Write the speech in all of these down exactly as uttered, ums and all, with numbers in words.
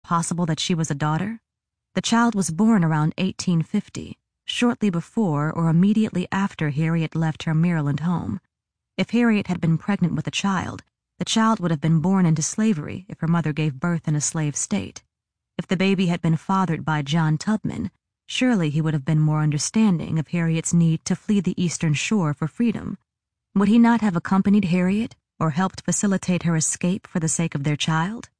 possible that she was a daughter? The child was born around eighteen fifty, shortly before or immediately after Harriet left her Maryland home. If Harriet had been pregnant with a child, the child would have been born into slavery if her mother gave birth in a slave state. If the baby had been fathered by John Tubman, surely he would have been more understanding of Harriet's need to flee the Eastern Shore for freedom. Would he not have accompanied Harriet or helped facilitate her escape for the sake of their child?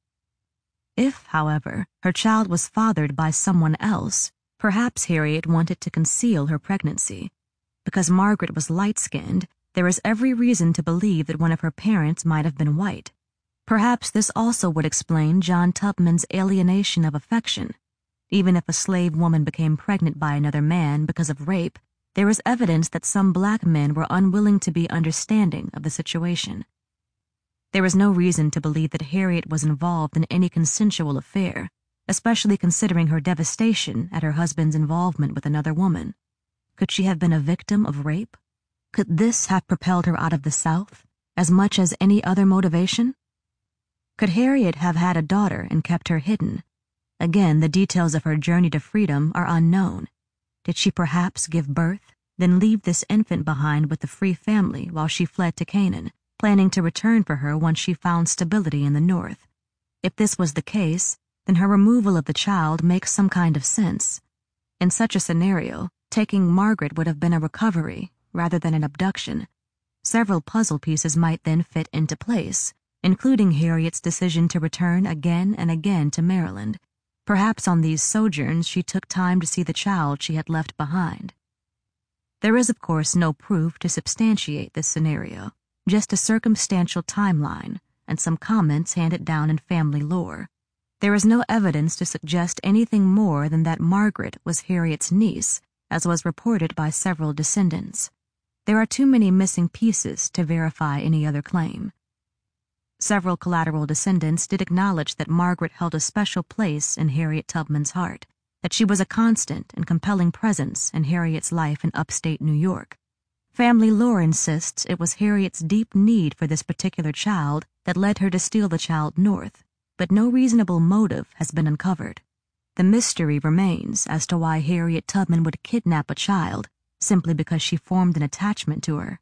If, however, her child was fathered by someone else, perhaps Harriet wanted to conceal her pregnancy. Because Margaret was light-skinned, there is every reason to believe that one of her parents might have been white. Perhaps this also would explain John Tubman's alienation of affection. Even if a slave woman became pregnant by another man because of rape, there is evidence that some black men were unwilling to be understanding of the situation. There is no reason to believe that Harriet was involved in any consensual affair, especially considering her devastation at her husband's involvement with another woman. Could she have been a victim of rape? Could this have propelled her out of the South, as much as any other motivation? Could Harriet have had a daughter and kept her hidden? Again, the details of her journey to freedom are unknown. Did she perhaps give birth, then leave this infant behind with the free family while she fled to Canaan, planning to return for her once she found stability in the North? If this was the case, then her removal of the child makes some kind of sense. In such a scenario, taking Margaret would have been a recovery rather than an abduction. Several puzzle pieces might then fit into place, including Harriet's decision to return again and again to Maryland. Perhaps on these sojourns she took time to see the child she had left behind. There is, of course, no proof to substantiate this scenario, just a circumstantial timeline and some comments handed down in family lore. There is no evidence to suggest anything more than that Margaret was Harriet's niece, as was reported by several descendants. There are too many missing pieces to verify any other claim. Several collateral descendants did acknowledge that Margaret held a special place in Harriet Tubman's heart, that she was a constant and compelling presence in Harriet's life in upstate New York. Family lore insists it was Harriet's deep need for this particular child that led her to steal the child north, but no reasonable motive has been uncovered. The mystery remains as to why Harriet Tubman would kidnap a child simply because she formed an attachment to her.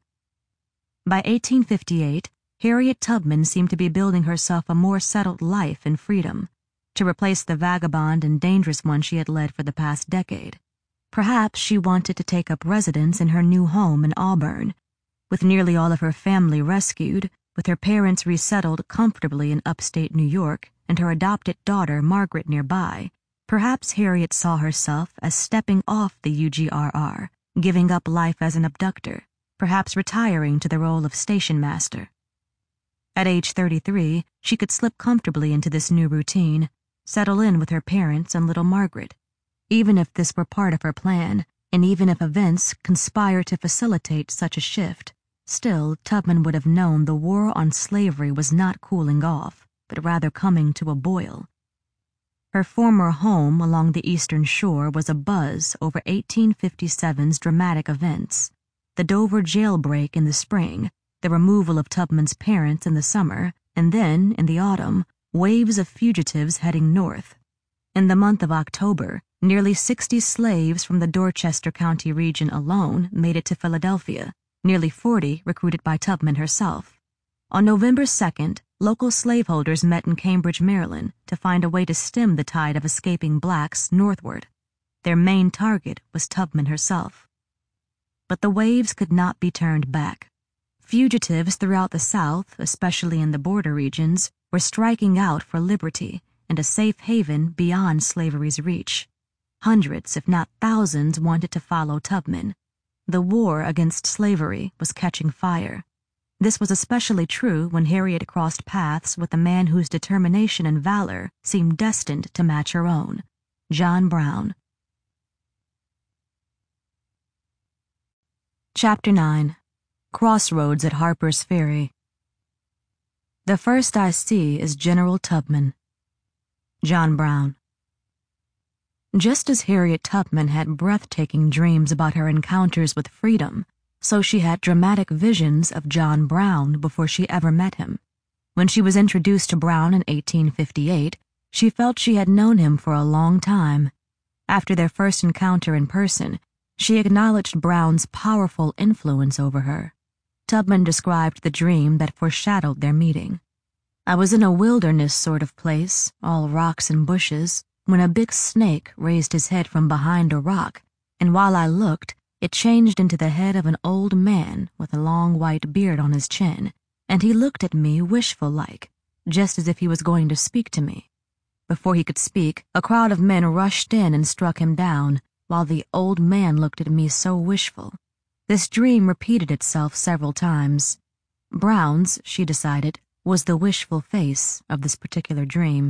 By eighteen fifty-eight, Harriet Tubman seemed to be building herself a more settled life in freedom, to replace the vagabond and dangerous one she had led for the past decade. Perhaps she wanted to take up residence in her new home in Auburn. With nearly all of her family rescued, with her parents resettled comfortably in upstate New York, and her adopted daughter Margaret nearby, perhaps Harriet saw herself as stepping off the U G R R, giving up life as an abductor, perhaps retiring to the role of station master. At age thirty-three, she could slip comfortably into this new routine, settle in with her parents and little Margaret. Even if this were part of her plan, and even if events conspired to facilitate such a shift, still Tubman would have known the war on slavery was not cooling off, but rather coming to a boil. Her former home along the Eastern Shore was abuzz over eighteen fifty-seven's dramatic events: the Dover jailbreak in the spring, the removal of Tubman's parents in the summer, and then, in the autumn, waves of fugitives heading north. In the month of October, nearly sixty slaves from the Dorchester County region alone made it to Philadelphia, nearly forty recruited by Tubman herself. On November second, local slaveholders met in Cambridge, Maryland, to find a way to stem the tide of escaping blacks northward. Their main target was Tubman herself. But the waves could not be turned back. Fugitives throughout the South, especially in the border regions, were striking out for liberty and a safe haven beyond slavery's reach. Hundreds, if not thousands, wanted to follow Tubman. The war against slavery was catching fire. This was especially true when Harriet crossed paths with a man whose determination and valor seemed destined to match her own, John Brown. Chapter nine. Crossroads at Harper's Ferry. The first I see is General Tubman. John Brown. Just as Harriet Tubman had breathtaking dreams about her encounters with freedom, so she had dramatic visions of John Brown before she ever met him. When she was introduced to Brown in eighteen fifty-eight, She felt she had known him for a long time. After their first encounter in person, she acknowledged Brown's powerful influence over her. Tubman described the dream that foreshadowed their meeting. I was in a wilderness sort of place, all rocks and bushes, when a big snake raised his head from behind a rock, and while I looked, it changed into the head of an old man with a long white beard on his chin, and he looked at me wishful-like, just as if he was going to speak to me. Before he could speak, a crowd of men rushed in and struck him down, while the old man looked at me so wishful. This dream repeated itself several times. Brown's, she decided, was the wishful face of this particular dream.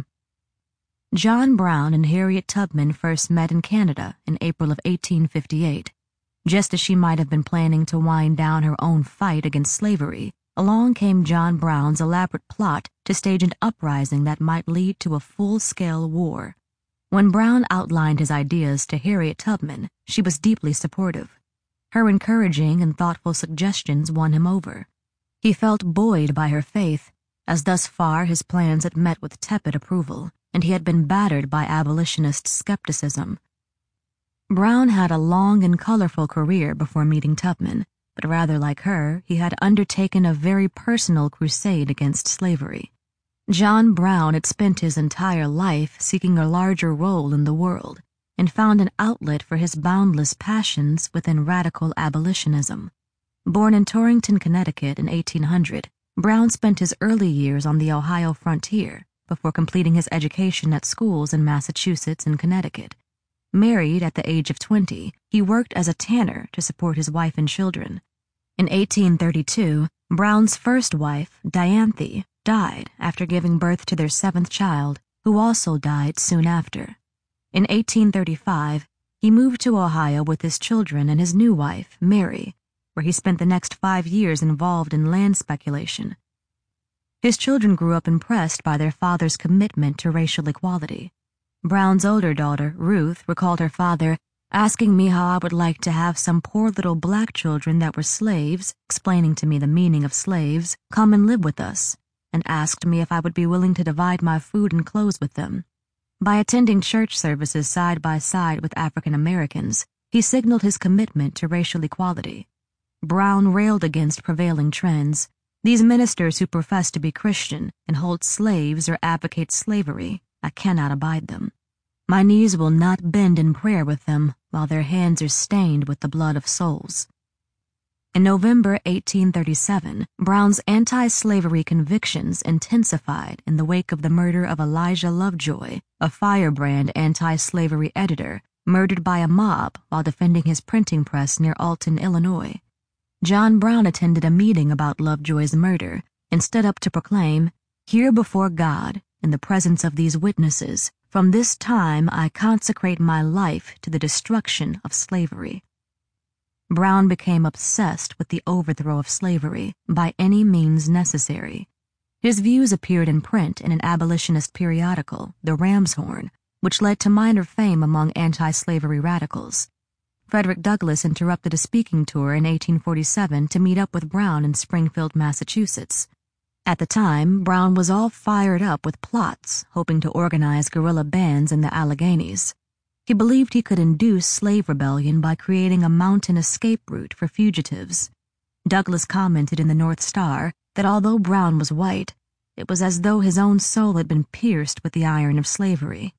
John Brown and Harriet Tubman first met in Canada in April of eighteen fifty-eight. Just as she might have been planning to wind down her own fight against slavery, along came John Brown's elaborate plot to stage an uprising that might lead to a full-scale war. When Brown outlined his ideas to Harriet Tubman, she was deeply supportive. Her encouraging and thoughtful suggestions won him over. He felt buoyed by her faith, as thus far his plans had met with tepid approval, and he had been battered by abolitionist skepticism. Brown had a long and colorful career before meeting Tubman, but rather like her, he had undertaken a very personal crusade against slavery. John Brown had spent his entire life seeking a larger role in the world, and found an outlet for his boundless passions within radical abolitionism. Born in Torrington, Connecticut in eighteen hundred, Brown spent his early years on the Ohio frontier before completing his education at schools in Massachusetts and Connecticut. Married at the age of twenty, he worked as a tanner to support his wife and children. In eighteen thirty-two, Brown's first wife, Dianthe, died after giving birth to their seventh child, who also died soon after. In eighteen thirty-five, he moved to Ohio with his children and his new wife, Mary, where he spent the next five years involved in land speculation. His children grew up impressed by their father's commitment to racial equality. Brown's older daughter, Ruth, recalled her father asking me how I would like to have some poor little black children that were slaves, explaining to me the meaning of slaves, come and live with us, and asked me if I would be willing to divide my food and clothes with them. By attending church services side by side with African Americans, he signaled his commitment to racial equality. Brown railed against prevailing trends. These ministers who profess to be Christian and hold slaves or advocate slavery, I cannot abide them. My knees will not bend in prayer with them while their hands are stained with the blood of souls. In November eighteen thirty-seven, Brown's anti-slavery convictions intensified in the wake of the murder of Elijah Lovejoy, a firebrand anti-slavery editor, murdered by a mob while defending his printing press near Alton, Illinois. John Brown attended a meeting about Lovejoy's murder and stood up to proclaim, "Here before God, in the presence of these witnesses, from this time I consecrate my life to the destruction of slavery." Brown became obsessed with the overthrow of slavery by any means necessary. His views appeared in print in an abolitionist periodical, The Ramshorn, which led to minor fame among anti-slavery radicals. Frederick Douglass interrupted a speaking tour in eighteen forty-seven to meet up with Brown in Springfield, Massachusetts. At the time, Brown was all fired up with plots, hoping to organize guerrilla bands in the Alleghenies. He believed he could induce slave rebellion by creating a mountain escape route for fugitives. Douglass commented in the North Star that although Brown was white, it was as though his own soul had been pierced with the iron of slavery.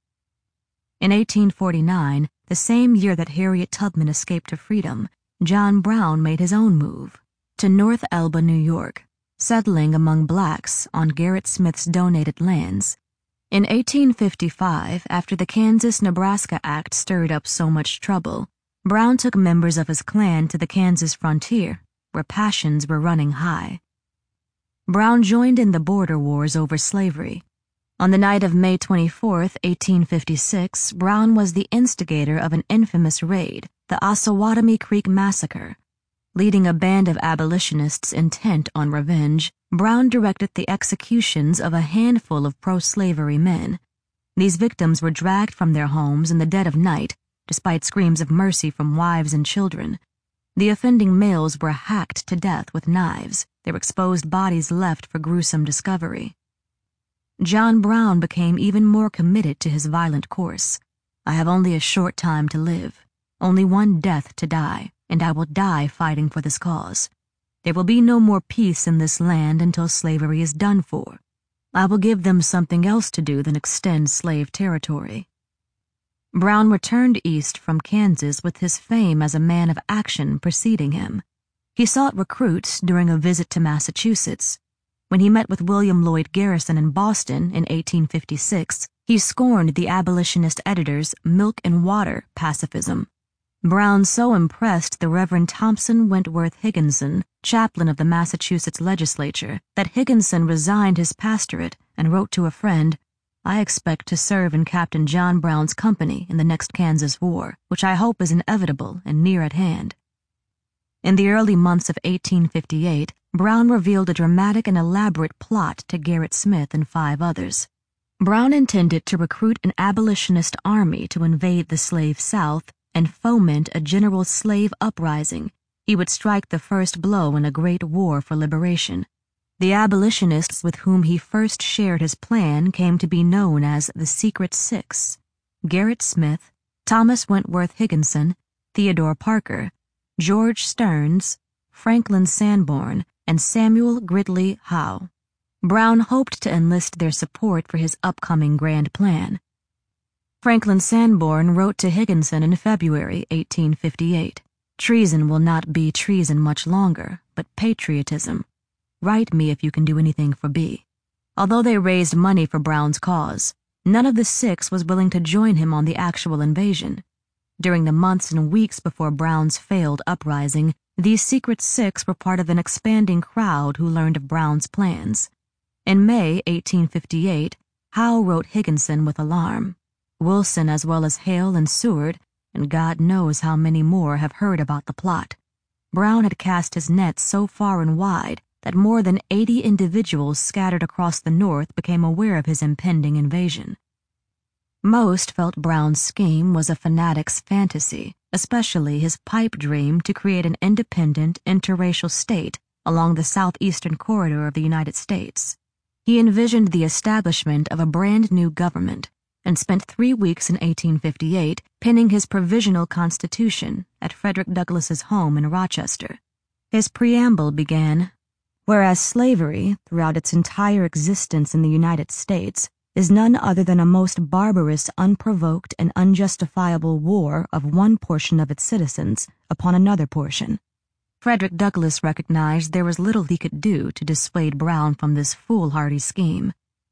In eighteen forty-nine, the same year that Harriet Tubman escaped to freedom, John Brown made his own move to North Elba, New York, settling among blacks on Gerrit Smith's donated lands. In eighteen fifty-five, after the Kansas-Nebraska Act stirred up so much trouble, Brown took members of his clan to the Kansas frontier, where passions were running high. Brown joined in the border wars over slavery. On the night of May twenty-fourth, eighteen fifty-six, Brown was the instigator of an infamous raid, the Osawatomie Creek Massacre. Leading a band of abolitionists intent on revenge, Brown directed the executions of a handful of pro-slavery men. These victims were dragged from their homes in the dead of night, despite screams of mercy from wives and children. The offending males were hacked to death with knives, their exposed bodies left for gruesome discovery. John Brown became even more committed to his violent course. "I have only a short time to live, only one death to die, and I will die fighting for this cause. There will be no more peace in this land until slavery is done for. I will give them something else to do than extend slave territory." Brown returned east from Kansas with his fame as a man of action preceding him. He sought recruits during a visit to Massachusetts. When he met with William Lloyd Garrison in Boston in eighteen fifty-six, he scorned the abolitionist editor's milk and water pacifism. Brown so impressed the Reverend Thompson Wentworth Higginson, chaplain of the Massachusetts legislature, that Higginson resigned his pastorate and wrote to a friend, "I expect to serve in Captain John Brown's company in the next Kansas War, which I hope is inevitable and near at hand." In the early months of eighteen fifty-eight, Brown revealed a dramatic and elaborate plot to Gerrit Smith and five others. Brown intended to recruit an abolitionist army to invade the slave South and foment a general slave uprising. He would strike the first blow in a great war for liberation. The abolitionists with whom he first shared his plan came to be known as the Secret Six: Gerrit Smith, Thomas Wentworth Higginson, Theodore Parker, George Stearns, Franklin Sanborn, and Samuel Gridley Howe. Brown hoped to enlist their support for his upcoming grand plan. Franklin Sanborn wrote to Higginson in February eighteen fifty-eight, "Treason will not be treason much longer, but patriotism. Write me if you can do anything for B." Although they raised money for Brown's cause, none of the six was willing to join him on the actual invasion. During the months and weeks before Brown's failed uprising, these Secret Six were part of an expanding crowd who learned of Brown's plans. In May eighteen fifty-eight, Howe wrote Higginson with alarm, "Wilson as well as Hale and Seward, and God knows how many more, have heard about the plot." Brown had cast his net so far and wide that more than eighty individuals scattered across the North became aware of his impending invasion. Most felt Brown's scheme was a fanatic's fantasy, especially his pipe dream to create an independent, interracial state along the southeastern corridor of the United States. He envisioned the establishment of a brand new government and spent three weeks in eighteen fifty-eight penning his provisional constitution at Frederick Douglass's home in Rochester. His preamble began, "Whereas slavery, throughout its entire existence in the United States, is none other than a most barbarous, unprovoked, and unjustifiable war of one portion of its citizens upon another portion." Frederick Douglass recognized there was little he could do to dissuade Brown from this foolhardy scheme.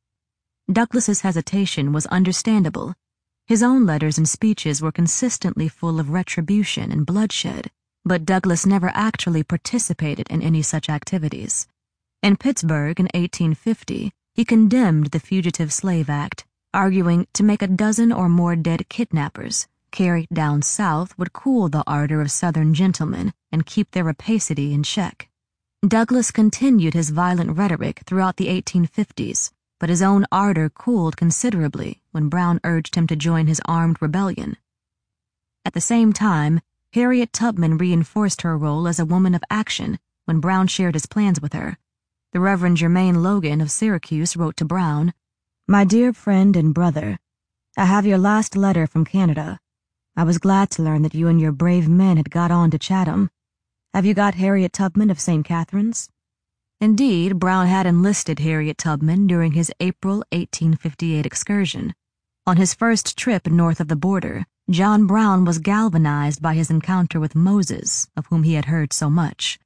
Douglass's hesitation was understandable. His own letters and speeches were consistently full of retribution and bloodshed, but Douglass never actually participated in any such activities. In Pittsburgh in eighteen fifty, he condemned the Fugitive Slave Act, arguing to make a dozen or more dead kidnappers carried down south would cool the ardor of Southern gentlemen and keep their rapacity in check. Douglass continued his violent rhetoric throughout the eighteen fifties, but his own ardor cooled considerably when Brown urged him to join his armed rebellion. At the same time, Harriet Tubman reinforced her role as a woman of action when Brown shared his plans with her. The Reverend Germain Logan of Syracuse wrote to Brown, "My dear friend and brother, I have your last letter from Canada. I was glad to learn that you and your brave men had got on to Chatham. Have you got Harriet Tubman of Saint Catharines?" Indeed, Brown had enlisted Harriet Tubman during his April eighteen fifty-eight excursion. On his first trip north of the border, John Brown was galvanized by his encounter with Moses, of whom he had heard so much.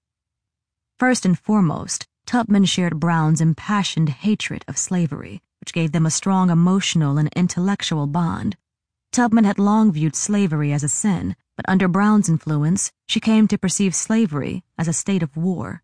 First and foremost, Tubman shared Brown's impassioned hatred of slavery, which gave them a strong emotional and intellectual bond. Tubman had long viewed slavery as a sin, but under Brown's influence, she came to perceive slavery as a state of war.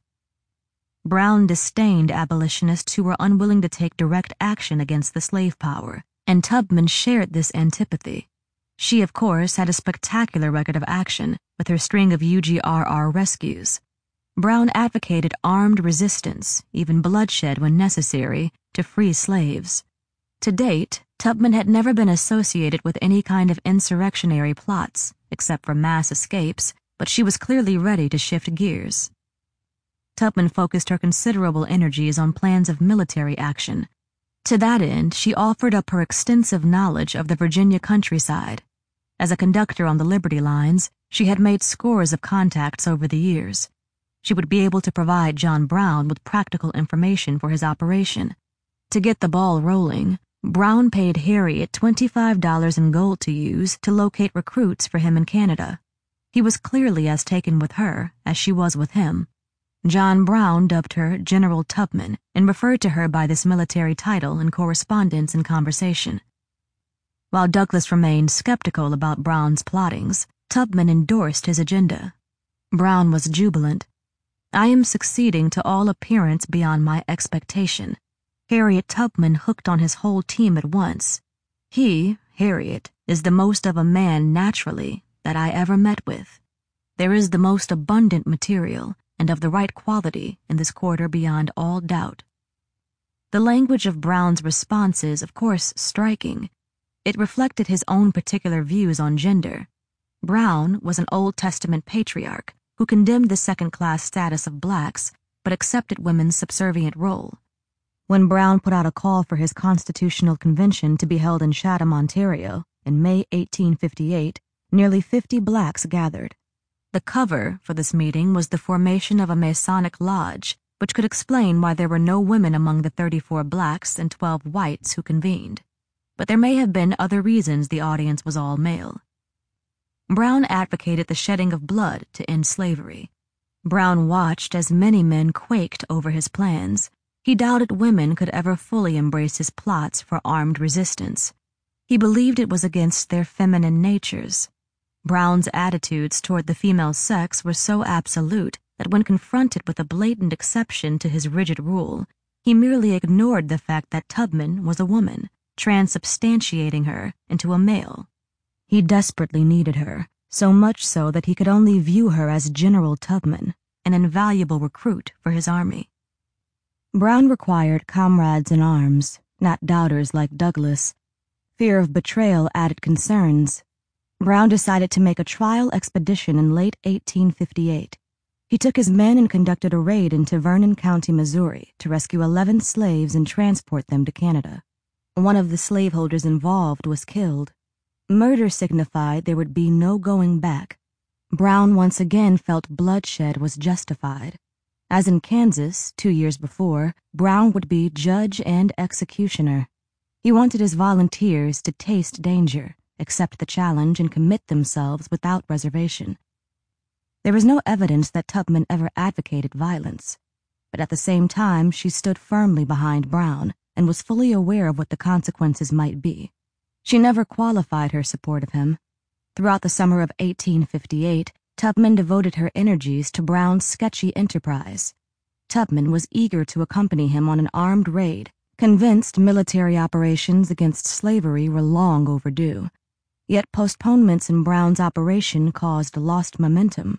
Brown disdained abolitionists who were unwilling to take direct action against the slave power, and Tubman shared this antipathy. She, of course, had a spectacular record of action, with her string of U G R R rescues. Brown advocated armed resistance, even bloodshed when necessary, to free slaves. To date, Tubman had never been associated with any kind of insurrectionary plots, except for mass escapes, but she was clearly ready to shift gears. Tubman focused her considerable energies on plans of military action. To that end, she offered up her extensive knowledge of the Virginia countryside. As a conductor on the Liberty lines, she had made scores of contacts over the years. She would be able to provide John Brown with practical information for his operation. To get the ball rolling, Brown paid Harriet twenty-five dollars in gold to use to locate recruits for him in Canada. He was clearly as taken with her as she was with him. John Brown dubbed her General Tubman and referred to her by this military title in correspondence and conversation. While Douglas remained skeptical about Brown's plottings, Tubman endorsed his agenda. Brown was jubilant. "I am succeeding to all appearance beyond my expectation." Harriet Tubman hooked on his whole team at once. "He, Harriet, is the most of a man naturally that I ever met with. There is the most abundant material and of the right quality in this quarter beyond all doubt." The language of Brown's response is, of course, striking. It reflected his own particular views on gender. Brown was an Old Testament patriarch who condemned the second-class status of blacks but accepted women's subservient role. When Brown put out a call for his constitutional convention to be held in Chatham, Ontario, in May eighteen fifty-eight, nearly fifty blacks gathered. The cover for this meeting was the formation of a Masonic lodge, which could explain why there were no women among the thirty-four blacks and twelve whites who convened. But there may have been other reasons the audience was all male. Brown advocated the shedding of blood to end slavery. Brown watched as many men quaked over his plans. He doubted women could ever fully embrace his plots for armed resistance. He believed it was against their feminine natures. Brown's attitudes toward the female sex were so absolute that when confronted with a blatant exception to his rigid rule, he merely ignored the fact that Tubman was a woman, transubstantiating her into a male. He desperately needed her, so much so that he could only view her as General Tubman, an invaluable recruit for his army. Brown required comrades in arms, not doubters like Douglas. Fear of betrayal added concerns. Brown decided to make a trial expedition in late eighteen fifty-eight. He took his men and conducted a raid into Vernon County, Missouri, to rescue eleven slaves and transport them to Canada. One of the slaveholders involved was killed. Murder signified there would be no going back. Brown once again felt bloodshed was justified. As in Kansas, two years before, Brown would be judge and executioner. He wanted his volunteers to taste danger, accept the challenge, and commit themselves without reservation. There was no evidence that Tubman ever advocated violence, but at the same time she stood firmly behind Brown and was fully aware of what the consequences might be. She never qualified her support of him. Throughout the summer of eighteen fifty-eight, Tubman devoted her energies to Brown's sketchy enterprise. Tubman was eager to accompany him on an armed raid, convinced military operations against slavery were long overdue. Yet postponements in Brown's operation caused lost momentum.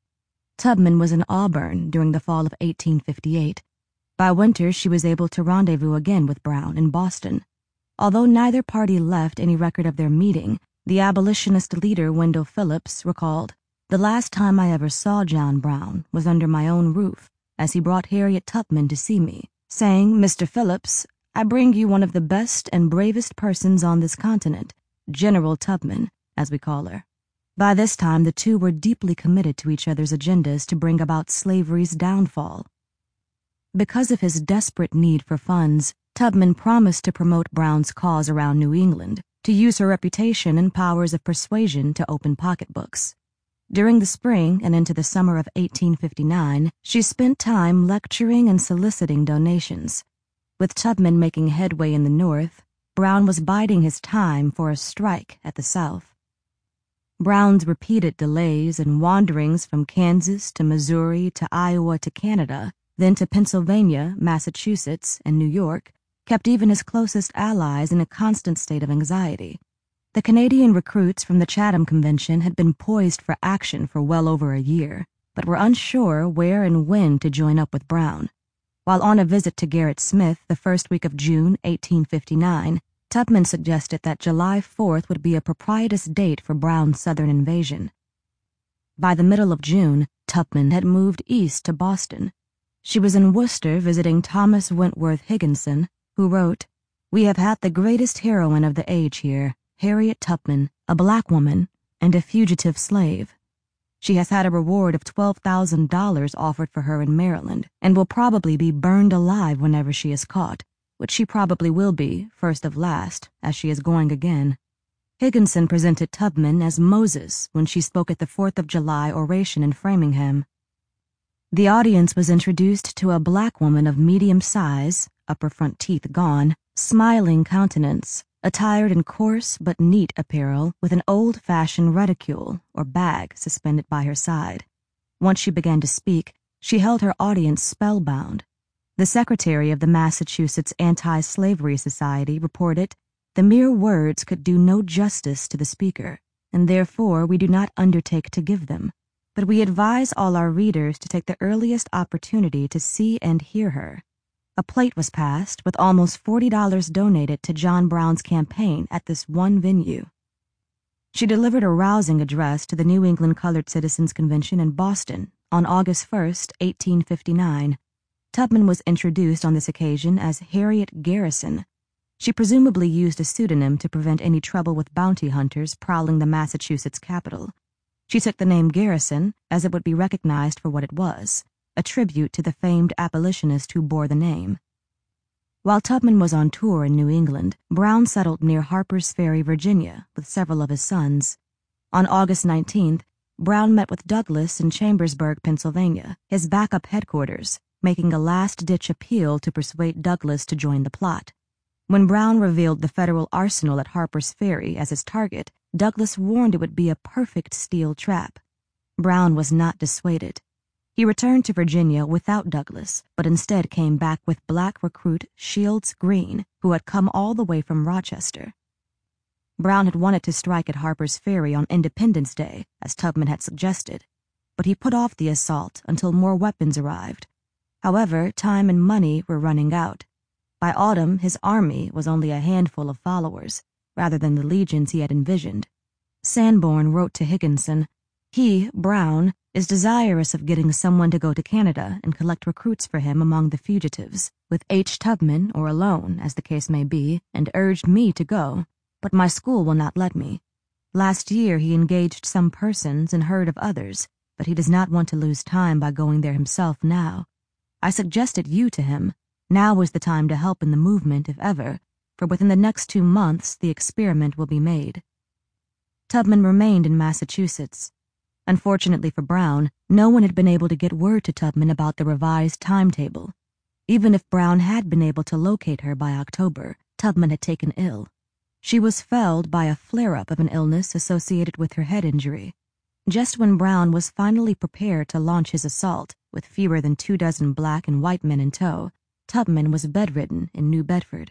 Tubman was in Auburn during the fall of eighteen fifty-eight. By winter, she was able to rendezvous again with Brown in Boston. Although neither party left any record of their meeting, the abolitionist leader Wendell Phillips recalled, "The last time I ever saw John Brown was under my own roof, as he brought Harriet Tubman to see me, saying, 'Mister Phillips, I bring you one of the best and bravest persons on this continent, General Tubman, as we call her.'" By this time, the two were deeply committed to each other's agendas to bring about slavery's downfall. Because of his desperate need for funds, Tubman promised to promote Brown's cause around New England, to use her reputation and powers of persuasion to open pocketbooks. During the spring and into the summer of eighteen fifty-nine, she spent time lecturing and soliciting donations. With Tubman making headway in the North, Brown was biding his time for a strike at the South. Brown's repeated delays and wanderings from Kansas to Missouri to Iowa to Canada, then to Pennsylvania, Massachusetts, and New York, kept even his closest allies in a constant state of anxiety. The Canadian recruits from the Chatham Convention had been poised for action for well over a year, but were unsure where and when to join up with Brown. While on a visit to Gerrit Smith the first week of June, eighteen fifty-nine, Tubman suggested that July fourth would be a propitious date for Brown's southern invasion. By the middle of June, Tubman had moved east to Boston. She was in Worcester visiting Thomas Wentworth Higginson, who wrote, We have had the greatest heroine of the age here, Harriet Tubman, a black woman, and a fugitive slave. She has had a reward of twelve thousand dollars offered for her in Maryland, and will probably be burned alive whenever she is caught, which she probably will be, first of last, as she is going again. Higginson presented Tubman as Moses when she spoke at the Fourth of July oration in Framingham. The audience was introduced to a black woman of medium size, upper front teeth gone, smiling countenance, attired in coarse but neat apparel with an old-fashioned reticule or bag suspended by her side. Once she began to speak, she held her audience spellbound. The secretary of the Massachusetts Anti-Slavery Society reported, "The mere words could do no justice to the speaker, and therefore we do not undertake to give them. But we advise all our readers to take the earliest opportunity to see and hear her." A plate was passed with almost forty dollars donated to John Brown's campaign at this one venue. She delivered a rousing address to the New England Colored Citizens Convention in Boston on August first, eighteen fifty-nine. Tubman was introduced on this occasion as Harriet Garrison. She presumably used a pseudonym to prevent any trouble with bounty hunters prowling the Massachusetts capital. She took the name Garrison as it would be recognized for what it was, a tribute to the famed abolitionist who bore the name. While Tubman was on tour in New England, Brown settled near Harper's Ferry, Virginia, with several of his sons. On August nineteenth, Brown met with Douglas in Chambersburg, Pennsylvania, his backup headquarters, making a last-ditch appeal to persuade Douglas to join the plot. When Brown revealed the federal arsenal at Harper's Ferry as his target, Douglas warned it would be a perfect steel trap. Brown was not dissuaded. He returned to Virginia without Douglas, but instead came back with black recruit Shields Green, who had come all the way from Rochester. Brown had wanted to strike at Harper's Ferry on Independence Day, as Tubman had suggested, but he put off the assault until more weapons arrived. However, time and money were running out. By autumn, his army was only a handful of followers, rather than the legions he had envisioned. Sanborn wrote to Higginson, "He, Brown, is desirous of getting someone to go to Canada and collect recruits for him among the fugitives, with H. Tubman, or alone, as the case may be, and urged me to go, but my school will not let me. Last year he engaged some persons and heard of others, but he does not want to lose time by going there himself now. I suggested you to him. Now is the time to help in the movement, if ever, for within the next two months the experiment will be made." Tubman remained in Massachusetts. Unfortunately for Brown, no one had been able to get word to Tubman about the revised timetable. Even if Brown had been able to locate her by October, Tubman had taken ill. She was felled by a flare-up of an illness associated with her head injury. Just when Brown was finally prepared to launch his assault, with fewer than two dozen black and white men in tow, Tubman was bedridden in New Bedford.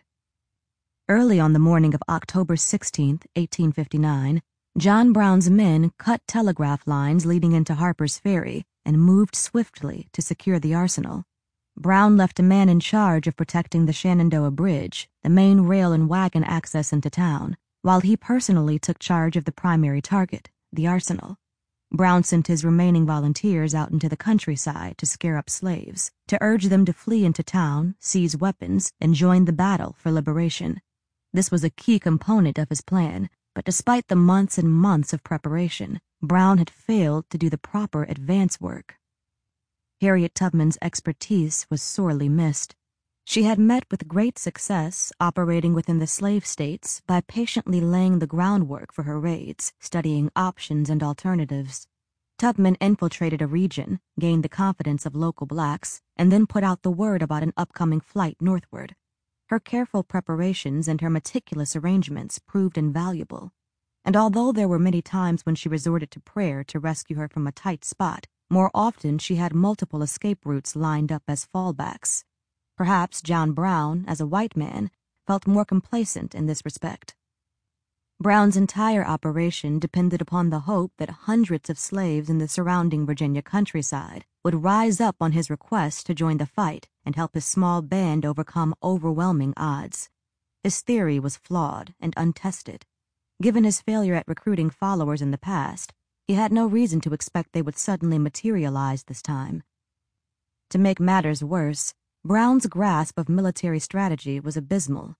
Early on the morning of October sixteenth, eighteen fifty-nine, John Brown's men cut telegraph lines leading into Harper's Ferry and moved swiftly to secure the arsenal. Brown left a man in charge of protecting the Shenandoah Bridge, the main rail and wagon access into town, while he personally took charge of the primary target, the arsenal. Brown sent his remaining volunteers out into the countryside to scare up slaves, to urge them to flee into town, seize weapons, and join the battle for liberation. This was a key component of his plan, but despite the months and months of preparation, Brown had failed to do the proper advance work. Harriet Tubman's expertise was sorely missed. She had met with great success operating within the slave states by patiently laying the groundwork for her raids, studying options and alternatives. Tubman infiltrated a region, gained the confidence of local blacks, and then put out the word about an upcoming flight northward. Her careful preparations and her meticulous arrangements proved invaluable, and although there were many times when she resorted to prayer to rescue her from a tight spot, more often she had multiple escape routes lined up as fallbacks. Perhaps John Brown, as a white man, felt more complacent in this respect. Brown's entire operation depended upon the hope that hundreds of slaves in the surrounding Virginia countryside would rise up on his request to join the fight and help his small band overcome overwhelming odds. His theory was flawed and untested. Given his failure at recruiting followers in the past, he had no reason to expect they would suddenly materialize this time. To make matters worse, Brown's grasp of military strategy was abysmal.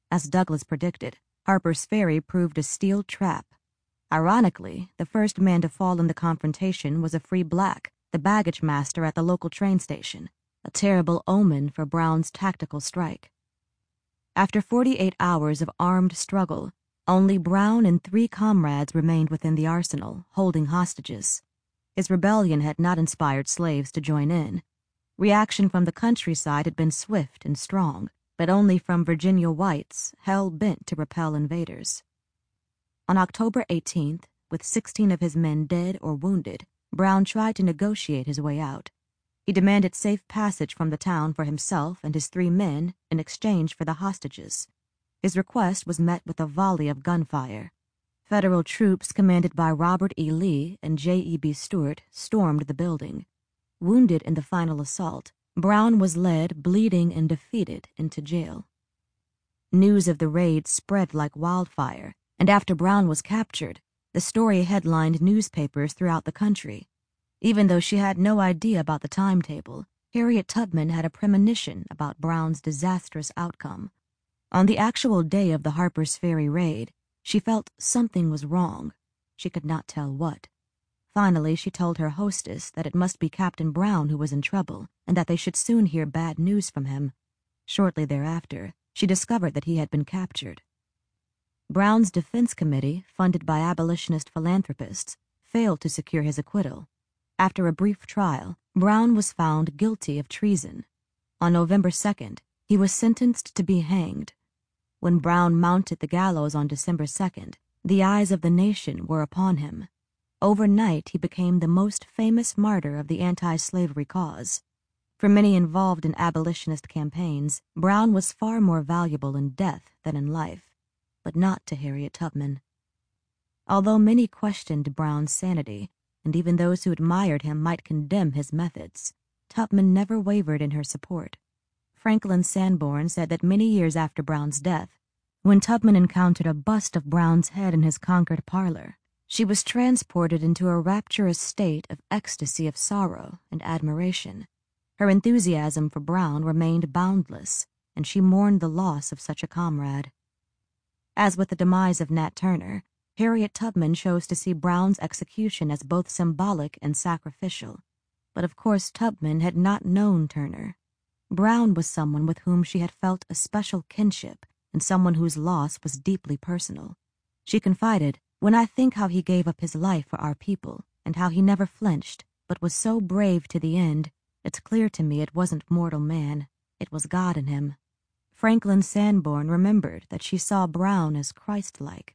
As Douglas predicted, Harper's Ferry proved a steel trap. Ironically, the first man to fall in the confrontation was a free black, the baggage master at the local train station, a terrible omen for Brown's tactical strike. After forty-eight hours of armed struggle, only Brown and three comrades remained within the arsenal, holding hostages. His rebellion had not inspired slaves to join in. Reaction from the countryside had been swift and strong, but only from Virginia whites, hell-bent to repel invaders. On October eighteenth, with sixteen of his men dead or wounded, Brown tried to negotiate his way out. He demanded safe passage from the town for himself and his three men in exchange for the hostages. His request was met with a volley of gunfire. Federal troops commanded by Robert E. Lee and J E B Stuart stormed the building. Wounded in the final assault, Brown was led, bleeding and defeated, into jail. News of the raid spread like wildfire, and after Brown was captured, the story headlined newspapers throughout the country. Even though she had no idea about the timetable, Harriet Tubman had a premonition about Brown's disastrous outcome. On the actual day of the Harper's Ferry raid, she felt something was wrong. She could not tell what. Finally, she told her hostess that it must be Captain Brown who was in trouble, and that they should soon hear bad news from him. Shortly thereafter, she discovered that he had been captured. Brown's defense committee, funded by abolitionist philanthropists, failed to secure his acquittal. After a brief trial, Brown was found guilty of treason. On November second, he was sentenced to be hanged. When Brown mounted the gallows on December second, the eyes of the nation were upon him. Overnight, he became the most famous martyr of the anti-slavery cause. For many involved in abolitionist campaigns, Brown was far more valuable in death than in life, but not to Harriet Tubman. Although many questioned Brown's sanity, and even those who admired him might condemn his methods, Tubman never wavered in her support. Franklin Sanborn said that many years after Brown's death, when Tubman encountered a bust of Brown's head in his Concord parlor, she was transported into a rapturous state of ecstasy of sorrow and admiration. Her enthusiasm for Brown remained boundless, and she mourned the loss of such a comrade. As with the demise of Nat Turner, Harriet Tubman chose to see Brown's execution as both symbolic and sacrificial. But of course Tubman had not known Turner. Brown was someone with whom she had felt a special kinship, and someone whose loss was deeply personal. She confided, "When I think how he gave up his life for our people, and how he never flinched, but was so brave to the end, it's clear to me it wasn't mortal man, it was God in him." Franklin Sanborn remembered that she saw Brown as Christ-like.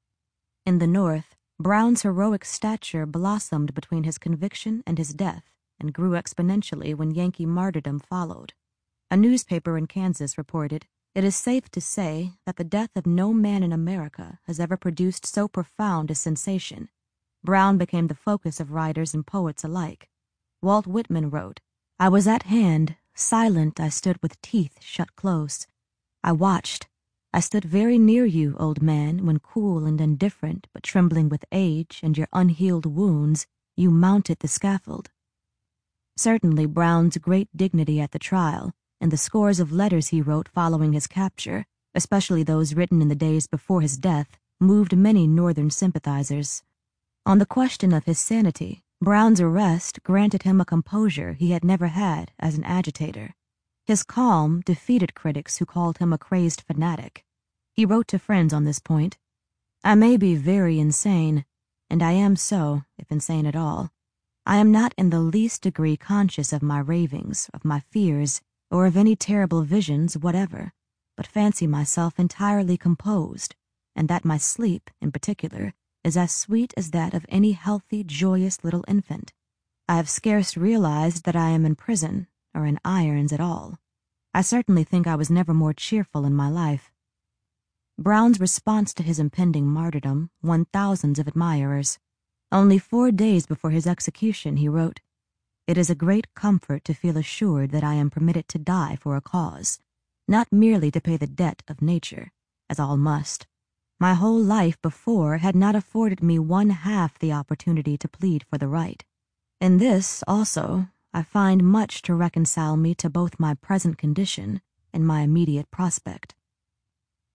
In the North, Brown's heroic stature blossomed between his conviction and his death, and grew exponentially when Yankee martyrdom followed. A newspaper in Kansas reported, "It is safe to say that the death of no man in America has ever produced so profound a sensation." Brown became the focus of writers and poets alike. Walt Whitman wrote, "I was at hand, silent I stood with teeth shut close. I watched. I stood very near you, old man, when cool and indifferent, but trembling with age and your unhealed wounds, you mounted the scaffold." Certainly Brown's great dignity at the trial, and the scores of letters he wrote following his capture, especially those written in the days before his death, moved many Northern sympathizers. On the question of his sanity, Brown's arrest granted him a composure he had never had as an agitator. His calm defeated critics who called him a crazed fanatic. He wrote to friends on this point, "I may be very insane, and I am so, if insane at all. I am not in the least degree conscious of my ravings, of my fears, or of any terrible visions whatever, but fancy myself entirely composed, and that my sleep, in particular, is as sweet as that of any healthy, joyous little infant. I have scarce realized that I am in prison, or in irons at all. I certainly think I was never more cheerful in my life." Brown's response to his impending martyrdom won thousands of admirers. Only four days before his execution, he wrote, "It is a great comfort to feel assured that I am permitted to die for a cause, not merely to pay the debt of nature, as all must. My whole life before had not afforded me one half the opportunity to plead for the right. In this, also, I find much to reconcile me to both my present condition and my immediate prospect."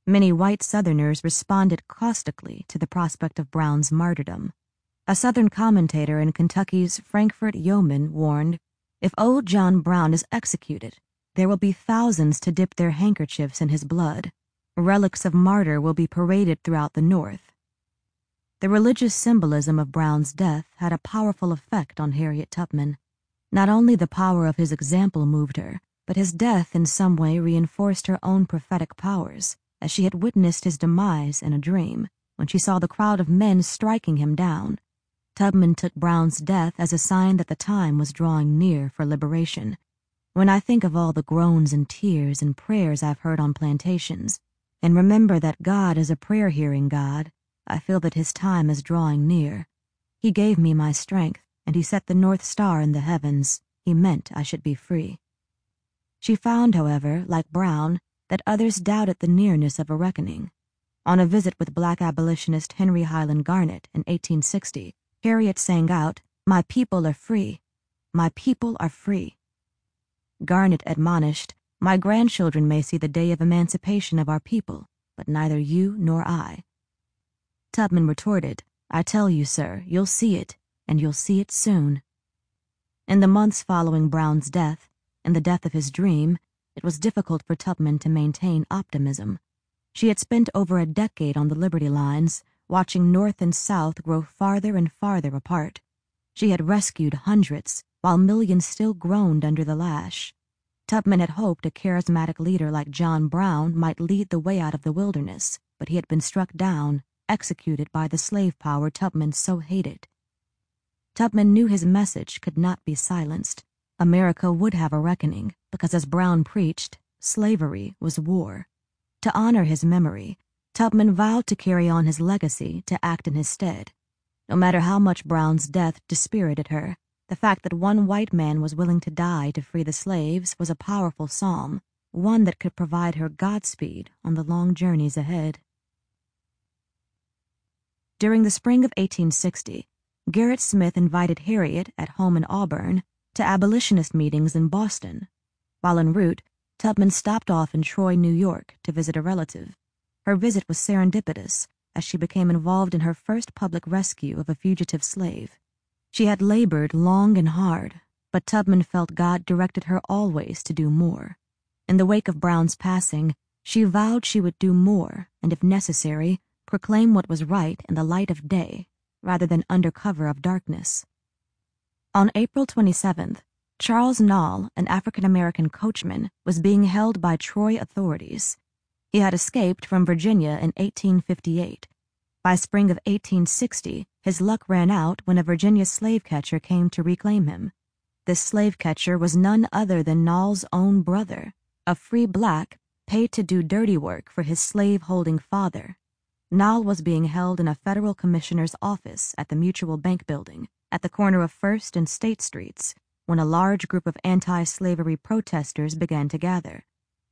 Many white Southerners responded caustically to the prospect of Brown's martyrdom. A Southern commentator in Kentucky's Frankfort Yeoman warned, "If old John Brown is executed, there will be thousands to dip their handkerchiefs in his blood. Relics of martyr will be paraded throughout the North." The religious symbolism of Brown's death had a powerful effect on Harriet Tubman. Not only the power of his example moved her, but his death in some way reinforced her own prophetic powers, as she had witnessed his demise in a dream, when she saw the crowd of men striking him down. Tubman took Brown's death as a sign that the time was drawing near for liberation. "When I think of all the groans and tears and prayers I've heard on plantations, and remember that God is a prayer-hearing God, I feel that his time is drawing near. He gave me my strength, and he set the North Star in the heavens. He meant I should be free." She found, however, like Brown, that others doubted the nearness of a reckoning. On a visit with black abolitionist Henry Highland Garnet in eighteen sixty, Harriet sang out, "My people are free. My people are free." Garnet admonished, "My grandchildren may see the day of emancipation of our people, but neither you nor I." Tubman retorted, "I tell you, sir, you'll see it, and you'll see it soon." In the months following Brown's death, and the death of his dream, it was difficult for Tubman to maintain optimism. She had spent over a decade on the Liberty lines, watching North and South grow farther and farther apart. She had rescued hundreds, while millions still groaned under the lash. Tubman had hoped a charismatic leader like John Brown might lead the way out of the wilderness, but he had been struck down, executed by the slave power Tubman so hated. Tubman knew his message could not be silenced. America would have a reckoning, because as Brown preached, slavery was war. To honor his memory, Tubman vowed to carry on his legacy, to act in his stead. No matter how much Brown's death dispirited her, the fact that one white man was willing to die to free the slaves was a powerful psalm, one that could provide her Godspeed on the long journeys ahead. During the spring of eighteen sixty, Gerrit Smith invited Harriet, at home in Auburn, to abolitionist meetings in Boston. While en route, Tubman stopped off in Troy, New York, to visit a relative. Her visit was serendipitous, as she became involved in her first public rescue of a fugitive slave. She had labored long and hard, but Tubman felt God directed her always to do more. In the wake of Brown's passing, she vowed she would do more, and if necessary, proclaim what was right in the light of day, rather than under cover of darkness. On April twenty-seventh, Charles Nall, an African-American coachman, was being held by Troy authorities. He had escaped from Virginia in eighteen fifty-eight. By spring of eighteen sixty, his luck ran out when a Virginia slave catcher came to reclaim him. This slave catcher was none other than Nall's own brother, a free black paid to do dirty work for his slave-holding father. Nall was being held in a federal commissioner's office at the Mutual Bank Building, at the corner of First and State Streets, when a large group of anti-slavery protesters began to gather.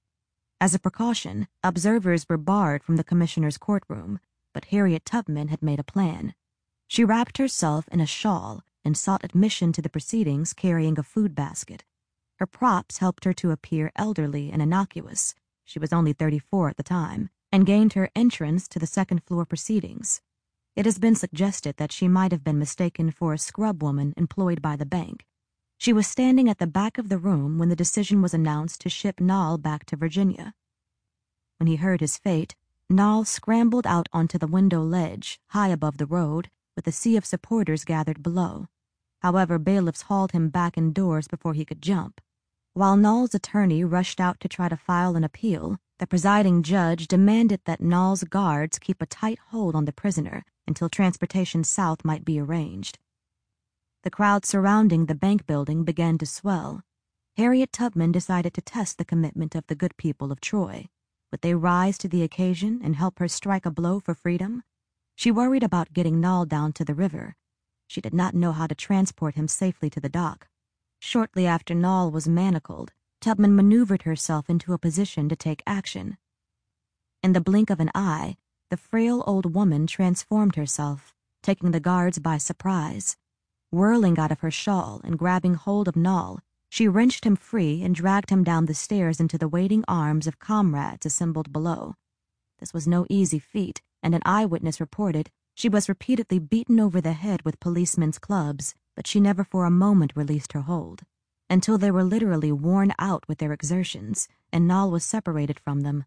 As a precaution, observers were barred from the commissioner's courtroom, but Harriet Tubman had made a plan. She wrapped herself in a shawl and sought admission to the proceedings carrying a food basket. Her props helped her to appear elderly and innocuous. She was only thirty-four at the time, and gained her entrance to the second-floor proceedings. It has been suggested that she might have been mistaken for a scrub woman employed by the bank. She was standing at the back of the room when the decision was announced to ship Nall back to Virginia. When he heard his fate, Nall scrambled out onto the window ledge, high above the road, with a sea of supporters gathered below. However, bailiffs hauled him back indoors before he could jump. While Nall's attorney rushed out to try to file an appeal, the presiding judge demanded that Nall's guards keep a tight hold on the prisoner until transportation south might be arranged. The crowd surrounding the bank building began to swell. Harriet Tubman decided to test the commitment of the good people of Troy. Would they rise to the occasion and help her strike a blow for freedom? She worried about getting Nall down to the river. She did not know how to transport him safely to the dock. Shortly after Nall was manacled, Tubman maneuvered herself into a position to take action. In the blink of an eye, the frail old woman transformed herself, taking the guards by surprise. Whirling out of her shawl and grabbing hold of Nall, she wrenched him free and dragged him down the stairs into the waiting arms of comrades assembled below. This was no easy feat, and an eyewitness reported she was repeatedly beaten over the head with policemen's clubs, but she never for a moment released her hold, until they were literally worn out with their exertions, and Nall was separated from them.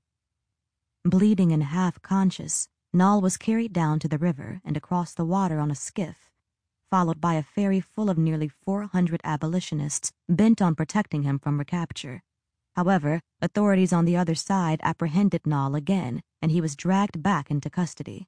Bleeding and half-conscious, Nall was carried down to the river and across the water on a skiff, followed by a ferry full of nearly four hundred abolitionists bent on protecting him from recapture. However, authorities on the other side apprehended Nall again, and he was dragged back into custody.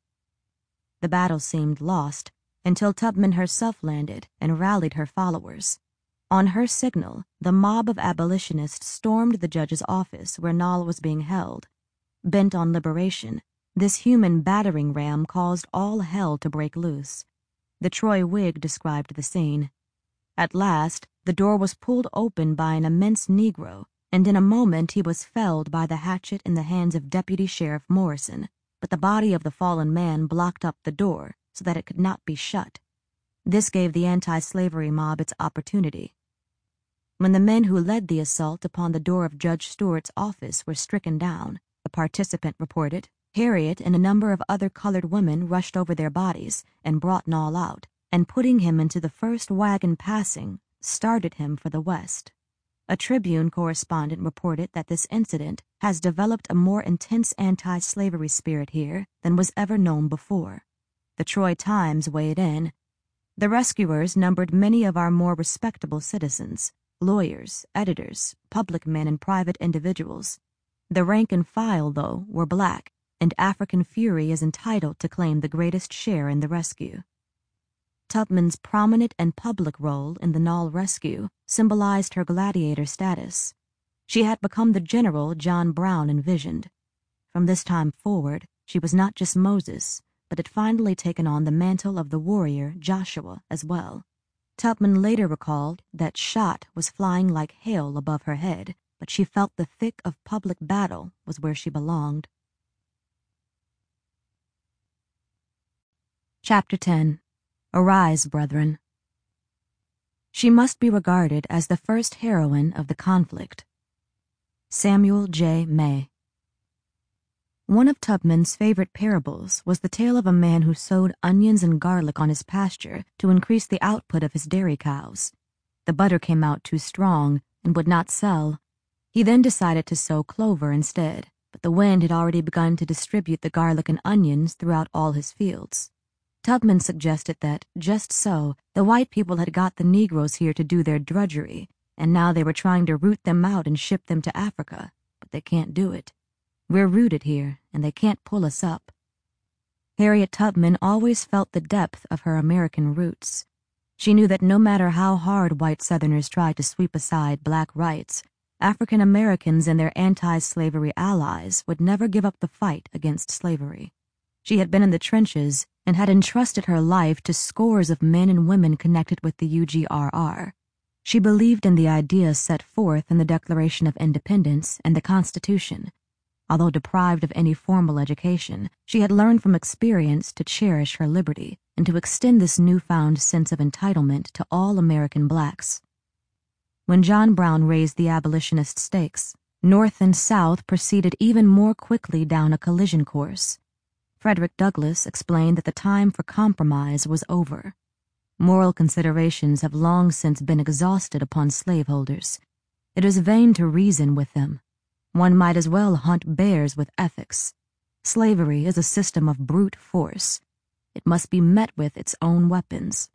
The battle seemed lost until Tubman herself landed and rallied her followers. On her signal, the mob of abolitionists stormed the judge's office where Nall was being held. Bent on liberation, this human battering ram caused all hell to break loose. The Troy Whig described the scene. At last, the door was pulled open by an immense Negro, and in a moment he was felled by the hatchet in the hands of Deputy Sheriff Morrison, but the body of the fallen man blocked up the door so that it could not be shut. This gave the anti-slavery mob its opportunity. When the men who led the assault upon the door of Judge Stewart's office were stricken down, the participant reported, Harriet and a number of other colored women rushed over their bodies and brought Nall out, and putting him into the first wagon passing, started him for the west. A Tribune correspondent reported that this incident has developed a more intense anti-slavery spirit here than was ever known before. The Troy Times weighed in. The rescuers numbered many of our more respectable citizens, lawyers, editors, public men, and private individuals. The rank and file, though, were black, and African Fury is entitled to claim the greatest share in the rescue. Tubman's prominent and public role in the Nall rescue symbolized her gladiator status. She had become the general John Brown envisioned. From this time forward, she was not just Moses, but had finally taken on the mantle of the warrior Joshua as well. Tubman later recalled that shot was flying like hail above her head, but she felt the thick of public battle was where she belonged. Chapter ten. Arise, Brethren. She must be regarded as the first heroine of the conflict. Samuel J. May. One of Tubman's favorite parables was the tale of a man who sowed onions and garlic on his pasture to increase the output of his dairy cows. The butter came out too strong and would not sell. He then decided to sow clover instead, but the wind had already begun to distribute the garlic and onions throughout all his fields. Tubman suggested that, just so, the white people had got the Negroes here to do their drudgery, and now they were trying to root them out and ship them to Africa, but they can't do it. We're rooted here, and they can't pull us up. Harriet Tubman always felt the depth of her American roots. She knew that no matter how hard white Southerners tried to sweep aside black rights, African Americans and their anti-slavery allies would never give up the fight against slavery. She had been in the trenches and had entrusted her life to scores of men and women connected with the U G R R. She believed in the ideas set forth in the Declaration of Independence and the Constitution. Although deprived of any formal education, she had learned from experience to cherish her liberty and to extend this newfound sense of entitlement to all American blacks. When John Brown raised the abolitionist stakes, North and South proceeded even more quickly down a collision course. Frederick Douglass explained that the time for compromise was over. Moral considerations have long since been exhausted upon slaveholders. It is vain to reason with them. One might as well hunt bears with ethics. Slavery is a system of brute force. It must be met with its own weapons.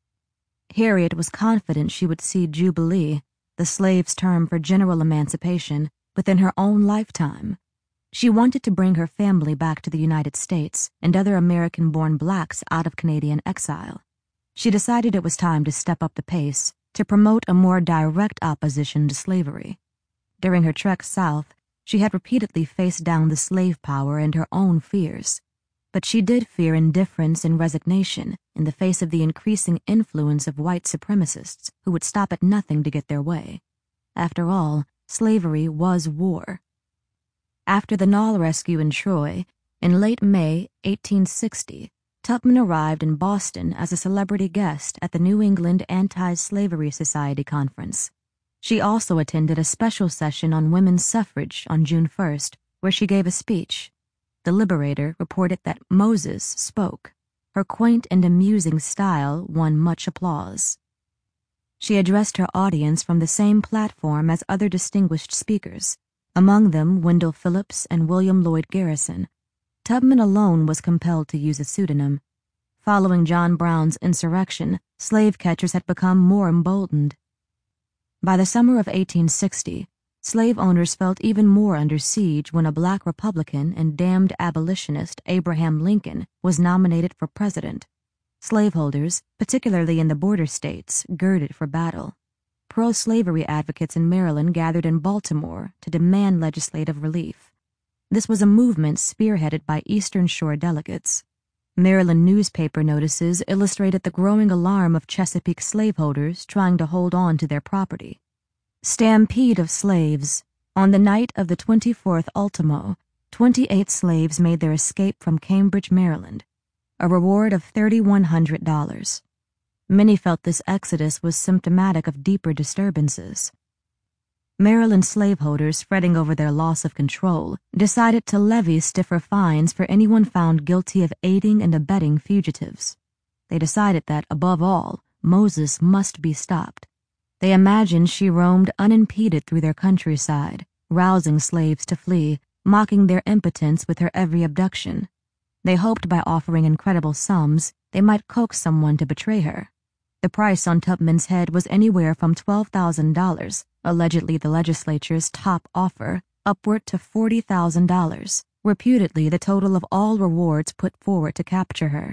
Harriet was confident she would see Jubilee, the slave's term for general emancipation, within her own lifetime. She wanted to bring her family back to the United States and other American-born blacks out of Canadian exile. She decided it was time to step up the pace, to promote a more direct opposition to slavery. During her trek south, she had repeatedly faced down the slave power and her own fears. But she did fear indifference and resignation in the face of the increasing influence of white supremacists who would stop at nothing to get their way. After all, slavery was war. After the Nall rescue in Troy, in late May eighteen sixty, Tubman arrived in Boston as a celebrity guest at the New England Anti-Slavery Society Conference. She also attended a special session on women's suffrage on June first, where she gave a speech. the Liberator reported that Moses spoke. Her quaint and amusing style won much applause. She addressed her audience from the same platform as other distinguished speakers, among them Wendell Phillips and William Lloyd Garrison. Tubman alone was compelled to use a pseudonym. Following John Brown's insurrection, slave catchers had become more emboldened. By the summer of eighteen sixty, slave owners felt even more under siege when a black Republican and damned abolitionist Abraham Lincoln was nominated for president. Slaveholders, particularly in the border states, girded for battle. Pro-slavery advocates in Maryland gathered in Baltimore to demand legislative relief. This was a movement spearheaded by Eastern Shore delegates. Maryland newspaper notices illustrated the growing alarm of Chesapeake slaveholders trying to hold on to their property. Stampede of slaves. On the night of the twenty-fourth ultimo, twenty-eight slaves made their escape from Cambridge, Maryland. A reward of three thousand one hundred dollars. Many felt this exodus was symptomatic of deeper disturbances. Maryland slaveholders, fretting over their loss of control, decided to levy stiffer fines for anyone found guilty of aiding and abetting fugitives. They decided that, above all, Moses must be stopped. They imagined she roamed unimpeded through their countryside, rousing slaves to flee, mocking their impotence with her every abduction. They hoped by offering incredible sums, they might coax someone to betray her. The price on Tubman's head was anywhere from twelve thousand dollars, allegedly the legislature's top offer, upward to forty thousand dollars, reputedly the total of all rewards put forward to capture her.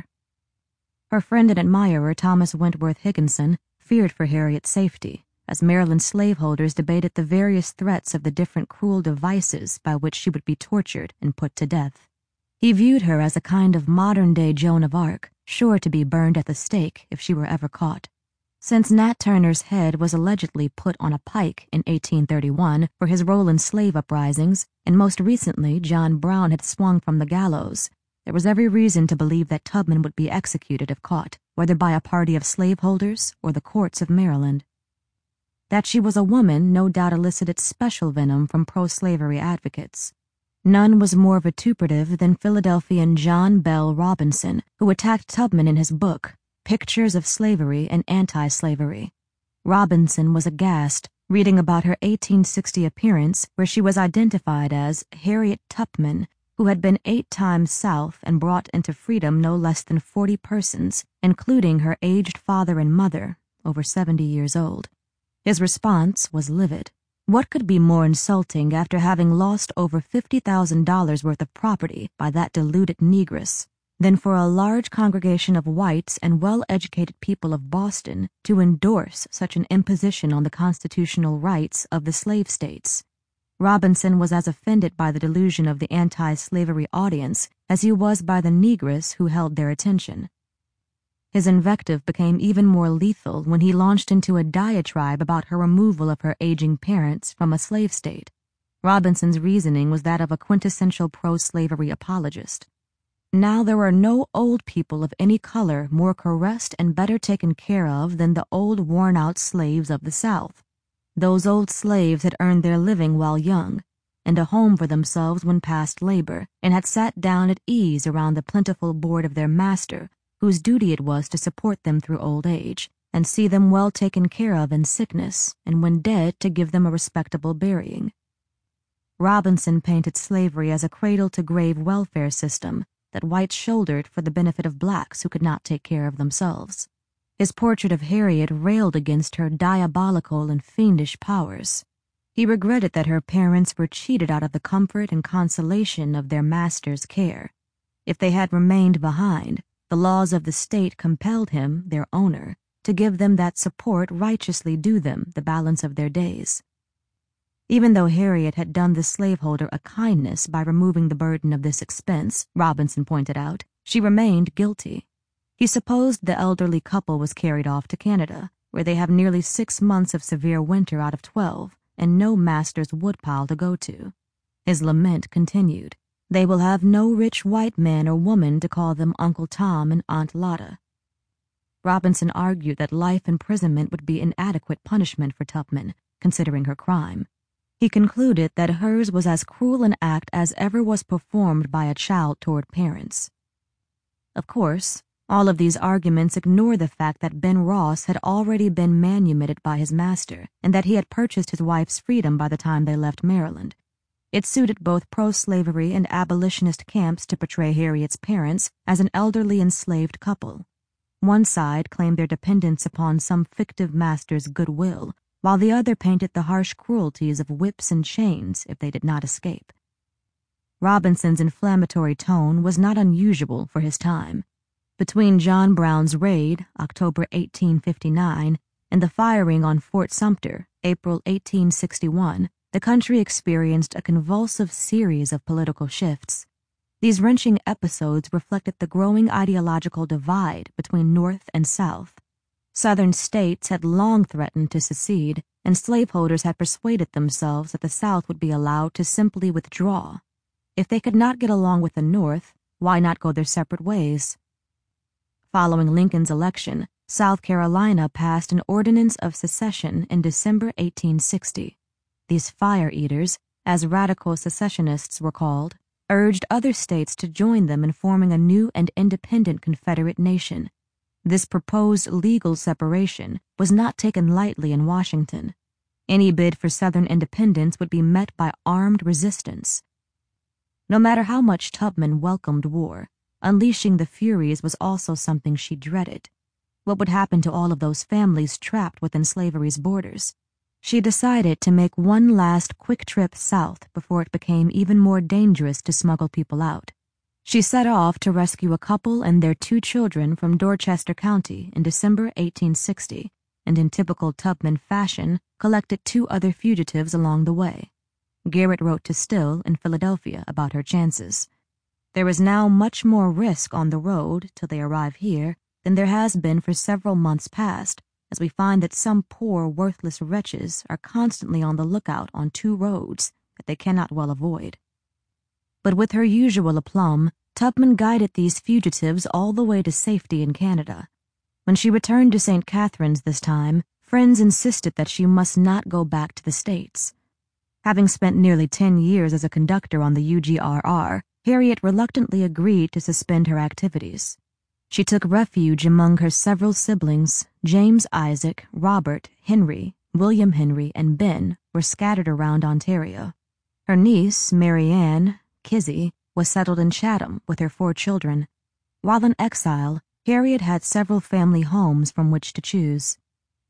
Her friend and admirer, Thomas Wentworth Higginson, feared for Harriet's safety, as Maryland slaveholders debated the various threats of the different cruel devices by which she would be tortured and put to death. He viewed her as a kind of modern-day Joan of Arc, sure to be burned at the stake if she were ever caught. Since Nat Turner's head was allegedly put on a pike in eighteen thirty-one for his role in slave uprisings, and most recently John Brown had swung from the gallows, there was every reason to believe that Tubman would be executed if caught, whether by a party of slaveholders or the courts of Maryland. That she was a woman no doubt elicited special venom from pro-slavery advocates. None was more vituperative than Philadelphian John Bell Robinson, who attacked Tubman in his book, Pictures of Slavery and Anti-Slavery. Robinson was aghast, reading about her eighteen sixty appearance where she was identified as Harriet Tubman, who had been eight times south and brought into freedom no less than forty persons, including her aged father and mother, over seventy years old. His response was livid. What could be more insulting after having lost over fifty thousand dollars worth of property by that deluded negress than for a large congregation of whites and well-educated people of Boston to endorse such an imposition on the constitutional rights of the slave states? Robinson was as offended by the delusion of the anti-slavery audience as he was by the negress who held their attention. His invective became even more lethal when he launched into a diatribe about her removal of her aging parents from a slave state. Robinson's reasoning was that of a quintessential pro-slavery apologist. Now there were no old people of any color more caressed and better taken care of than the old worn-out slaves of the South. Those old slaves had earned their living while young, and a home for themselves when past labor, and had sat down at ease around the plentiful board of their master, whose duty it was to support them through old age, and see them well taken care of in sickness, and when dead to give them a respectable burying. Robinson painted slavery as a cradle-to-grave welfare system that whites shouldered for the benefit of blacks who could not take care of themselves. His portrait of Harriet railed against her diabolical and fiendish powers. He regretted that her parents were cheated out of the comfort and consolation of their master's care. If they had remained behind, the laws of the state compelled him, their owner, to give them that support righteously due them the balance of their days. Even though Harriet had done the slaveholder a kindness by removing the burden of this expense, Robinson pointed out, she remained guilty. He supposed the elderly couple was carried off to Canada, where they have nearly six months of severe winter out of twelve, and no master's woodpile to go to. His lament continued. They will have no rich white man or woman to call them Uncle Tom and Aunt Lotta. Robinson argued that life imprisonment would be inadequate punishment for Tubman, considering her crime. He concluded that hers was as cruel an act as ever was performed by a child toward parents. Of course, all of these arguments ignore the fact that Ben Ross had already been manumitted by his master and that he had purchased his wife's freedom by the time they left Maryland. It suited both pro-slavery and abolitionist camps to portray Harriet's parents as an elderly enslaved couple. One side claimed their dependence upon some fictive master's goodwill, while the other painted the harsh cruelties of whips and chains if they did not escape. Robinson's inflammatory tone was not unusual for his time. Between John Brown's raid, October eighteen fifty-nine, and the firing on Fort Sumter, April eighteen sixty-one, the country experienced a convulsive series of political shifts. These wrenching episodes reflected the growing ideological divide between North and South. Southern states had long threatened to secede, and slaveholders had persuaded themselves that the South would be allowed to simply withdraw. If they could not get along with the North, why not go their separate ways? Following Lincoln's election, South Carolina passed an ordinance of secession in December eighteen sixty. These fire-eaters, as radical secessionists were called, urged other states to join them in forming a new and independent Confederate nation. This proposed legal separation was not taken lightly in Washington. Any bid for Southern independence would be met by armed resistance. No matter how much Tubman welcomed war, unleashing the Furies was also something she dreaded. What would happen to all of those families trapped within slavery's borders? She decided to make one last quick trip south before it became even more dangerous to smuggle people out. She set off to rescue a couple and their two children from Dorchester County in December eighteen sixty, and in typical Tubman fashion, collected two other fugitives along the way. Garrett wrote to Still in Philadelphia about her chances. There is now much more risk on the road till they arrive here than there has been for several months past, as we find that some poor, worthless wretches are constantly on the lookout on two roads that they cannot well avoid. But with her usual aplomb, Tubman guided these fugitives all the way to safety in Canada. When she returned to Saint Catharines this time, friends insisted that she must not go back to the States. Having spent nearly ten years as a conductor on the U G R R, Harriet reluctantly agreed to suspend her activities. She took refuge among her several siblings. James Isaac, Robert, Henry, William Henry, and Ben were scattered around Ontario. Her niece, Mary Ann, Kizzy, was settled in Chatham with her four children. While in exile, Harriet had several family homes from which to choose.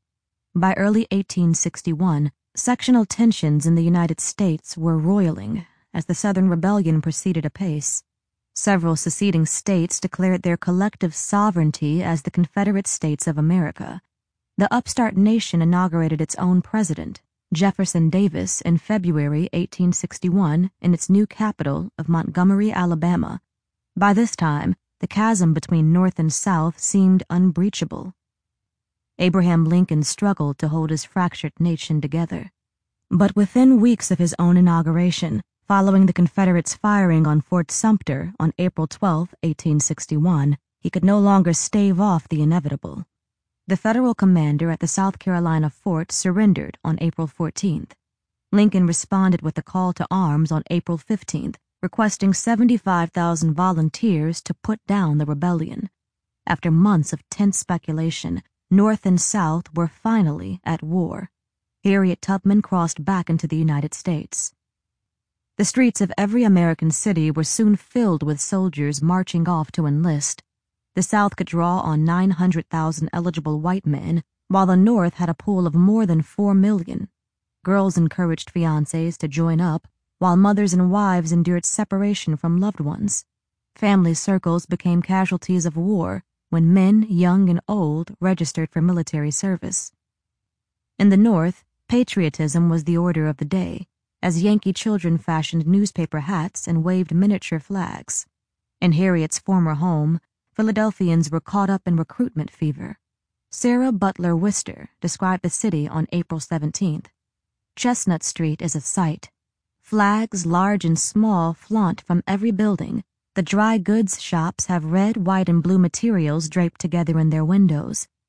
By early eighteen sixty-one, sectional tensions in the United States were roiling as the Southern Rebellion proceeded apace. Several seceding states declared their collective sovereignty as the Confederate States of America. The upstart nation inaugurated its own president, Jefferson Davis, in February eighteen sixty-one in its new capital of Montgomery, Alabama. By this time, the chasm between North and South seemed unbreachable. Abraham Lincoln struggled to hold his fractured nation together. But within weeks of his own inauguration, following the Confederates' firing on Fort Sumter on April twelfth, eighteen sixty-one, he could no longer stave off the inevitable. The Federal commander at the South Carolina fort surrendered on April fourteenth. Lincoln responded with a call to arms on April fifteenth, requesting seventy-five thousand volunteers to put down the rebellion. After months of tense speculation, North and South were finally at war. Harriet Tubman crossed back into the United States. The streets of every American city were soon filled with soldiers marching off to enlist. The South could draw on nine hundred thousand eligible white men, while the North had a pool of more than four million. Girls encouraged fiancés to join up, while mothers and wives endured separation from loved ones. Family circles became casualties of war when men, young and old, registered for military service. In the North, patriotism was the order of the day, as Yankee children fashioned newspaper hats and waved miniature flags. In Harriet's former home, Philadelphians were caught up in recruitment fever. Sarah Butler Wister described the city on April seventeenth. Chestnut Street is a sight. Flags, large and small, flaunt from every building. The dry goods shops have red, white, and blue materials draped together in their windows.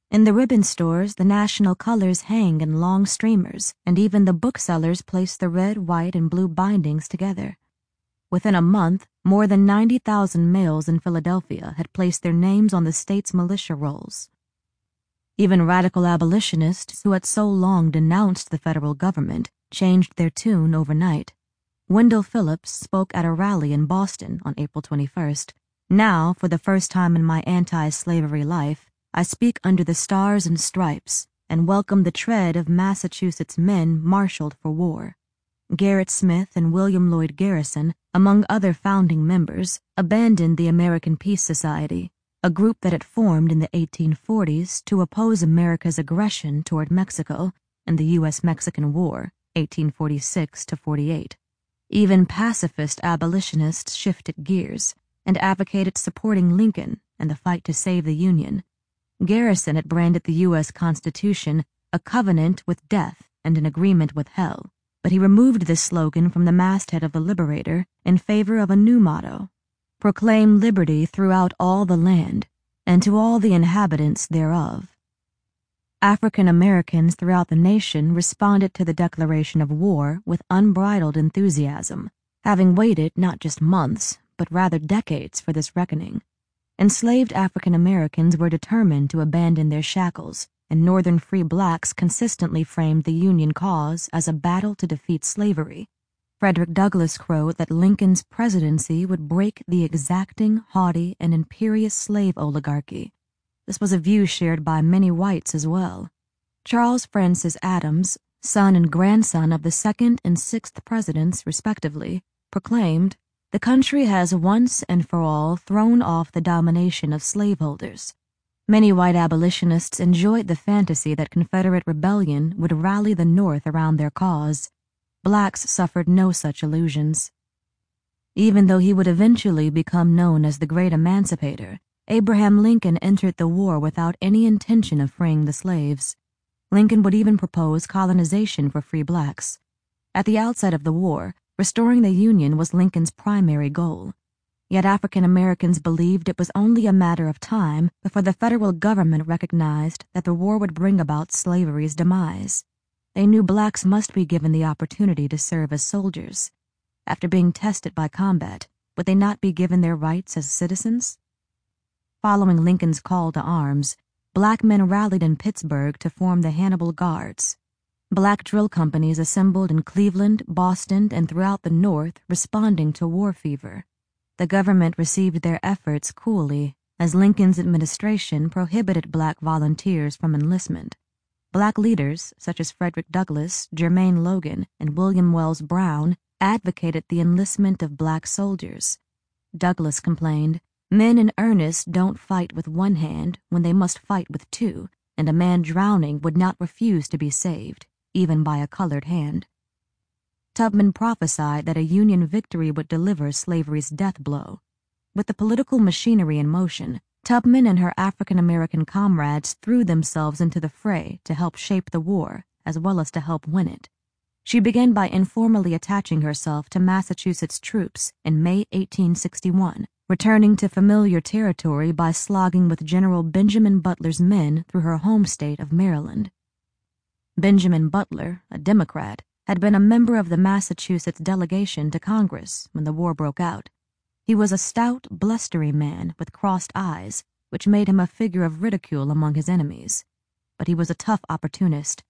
In the ribbon stores, the national colors hang in long streamers, and even the booksellers place the red, white, and blue bindings together. Within a month, more than ninety thousand males in Philadelphia had placed their names on the state's militia rolls. Even radical abolitionists who had so long denounced the federal government changed their tune overnight. Wendell Phillips spoke at a rally in Boston on April twenty-first. "Now, for the first time in my anti-slavery life, I speak under the stars and stripes and welcome the tread of Massachusetts men marshaled for war." Gerrit Smith and William Lloyd Garrison, among other founding members, abandoned the American Peace Society, a group that had formed in the eighteen forties to oppose America's aggression toward Mexico and the U S Mexican War, eighteen forty-six to forty-eight. Even pacifist abolitionists shifted gears and advocated supporting Lincoln and the fight to save the Union. Garrison had branded the U S Constitution a covenant with death and an agreement with hell, but he removed this slogan from the masthead of the Liberator in favor of a new motto: "Proclaim liberty throughout all the land, and to all the inhabitants thereof." African Americans throughout the nation responded to the declaration of war with unbridled enthusiasm, having waited not just months, but rather decades for this reckoning. Enslaved African Americans were determined to abandon their shackles, and Northern free blacks consistently framed the Union cause as a battle to defeat slavery. Frederick Douglass wrote that Lincoln's presidency would break the exacting, haughty, and imperious slave oligarchy. This was a view shared by many whites as well. Charles Francis Adams, son and grandson of the second and sixth presidents, respectively, proclaimed, "The country has once and for all thrown off the domination of slaveholders." Many white abolitionists enjoyed the fantasy that Confederate rebellion would rally the North around their cause. Blacks suffered no such illusions. Even though he would eventually become known as the Great Emancipator, Abraham Lincoln entered the war without any intention of freeing the slaves. Lincoln would even propose colonization for free blacks. At the outset of the war, restoring the Union was Lincoln's primary goal. Yet African Americans believed it was only a matter of time before the federal government recognized that the war would bring about slavery's demise. They knew blacks must be given the opportunity to serve as soldiers. After being tested by combat, would they not be given their rights as citizens? Following Lincoln's call to arms, black men rallied in Pittsburgh to form the Hannibal Guards. Black drill companies assembled in Cleveland, Boston, and throughout the North, responding to war fever. The government received their efforts coolly, as Lincoln's administration prohibited black volunteers from enlistment. Black leaders, such as Frederick Douglass, Jermaine Logan, and William Wells Brown, advocated the enlistment of black soldiers. Douglass complained, "Men in earnest don't fight with one hand when they must fight with two, and a man drowning would not refuse to be saved, even by a colored hand." Tubman prophesied that a Union victory would deliver slavery's death blow. With the political machinery in motion, Tubman and her African American comrades threw themselves into the fray to help shape the war, as well as to help win it. She began by informally attaching herself to Massachusetts troops in May eighteen sixty-one, returning to familiar territory by slogging with General Benjamin Butler's men through her home state of Maryland. Benjamin Butler, a Democrat, had been a member of the Massachusetts delegation to Congress when the war broke out. He was a stout, blustery man with crossed eyes, which made him a figure of ridicule among his enemies. But he was a tough opportunist,